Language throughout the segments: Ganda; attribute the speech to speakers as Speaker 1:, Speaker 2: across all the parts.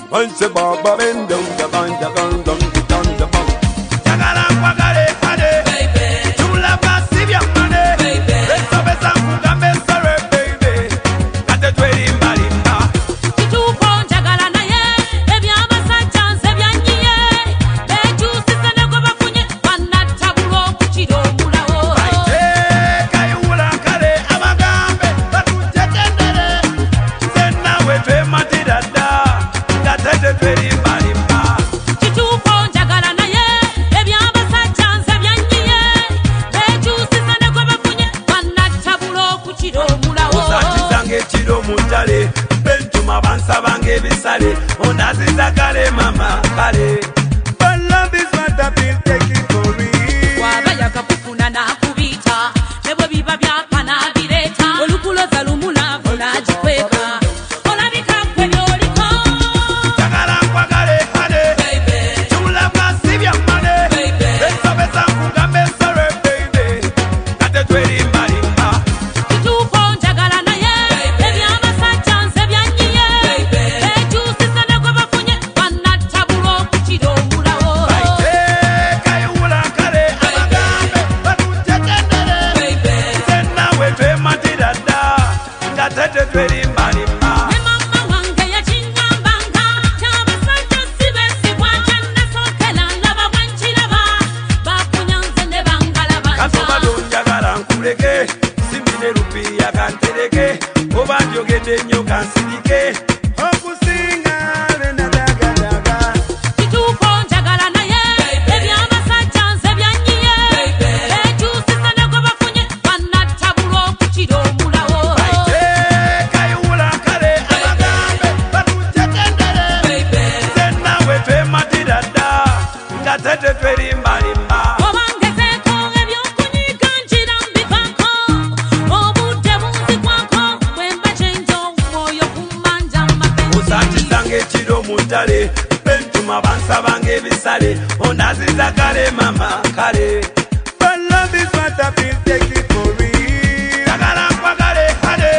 Speaker 1: Once a baba bend down the band, the band, down the band, the band. Jagala kwagale hade, baby. Chula basivya mane, baby. Beso besa kugambe sore, baby. Kate tweri marimba.
Speaker 2: Kituko jagala na ye, ebi amasa chance byanyiye. Beju sisane kwa bafunye, wana tabulo kuchiro mula o.
Speaker 1: Baite kayula kale amagambe, batutendere. Sena wetwe matidada, kate tweri marimba.
Speaker 2: Kituko jagala na ye, ebi amasa chance byanyiye. Beju sisane kwa bafunye, wana tabulo kuchiro mula o.
Speaker 1: Usachizange chiro mutale, bentuma bansa bange bisale. Onaziza kale mama kale. But love is what I feel, take it for real.
Speaker 2: Wabaya kapufuna na kubita, nebo biba byapa na bireta. Olukuloza lumula vuna jikweka. Olabika kwenye oliko.
Speaker 1: Jagala kwagale hade,
Speaker 2: Baby,
Speaker 1: chula basivya mane,
Speaker 2: Baby.
Speaker 1: Beso besa kugambe sore, baby. Kate tweri marimba.
Speaker 2: kituko njagala na ye. Ebi amasa chance byanyiye. Beju sisane kwa bafunye, wana tabulo kuchiro mula o.
Speaker 1: Baite kayula kale amagambe, batutendere. Sena wetwe matidada, kate tweri marimba.
Speaker 2: Ne mama wange yachinyambanga, cyabasajja sibesibwa cyane sokela laba wanchiraba, bakunyanze ne bangalaba.
Speaker 1: Kasoma donjagala nkuleke, simine rupiya kantereke, oba njogedde nnyo kansirike. Okusinga nenadagadaga.
Speaker 2: Kituko njagala na ye, ebi abasajja nze byanyiye. Beju sisane gwe bafunye, wana tabulo kuchiro mula o.
Speaker 1: Baite kayula kale amagambe, batutendere. Sena wetwe matidada, kate tweri marimba.
Speaker 2: Obangezeko ebyokunyiga njira mbivako, obudde bunzikwako, bwemba kyenjo mwoyo kumanja mapenzi.
Speaker 1: Usachizange chiro mutale, bentuma bansa bange bisale. Onaziza kale mama kale. But love is what I feel, take it for real. Jagala kwagale hade,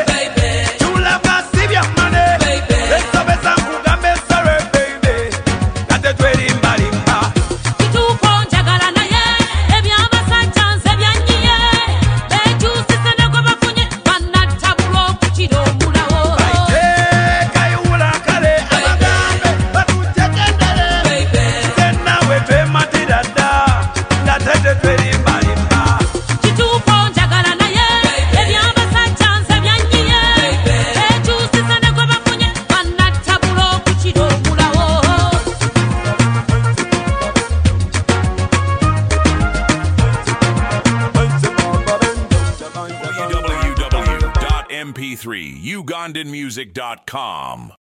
Speaker 1: chula basivya mane, beso besa kugambe sore, baby. Kate tweri marimba.
Speaker 2: Kituko njagala na ye, ebi abasajja nze byanyiye. Beju sisane gwe bafunye, wana tabulo kuchiro mula o.
Speaker 1: Baite kayula kale amagambe, batutendere. Sena wetwe matidada, kate tweri marimba.
Speaker 2: Kituko njagala na ye, ebi abasajja nze byanyiye. Beju sisane gwe bafunye, wana tabulo kuchiro mula o.
Speaker 3: www.mp3ugandanmusic.com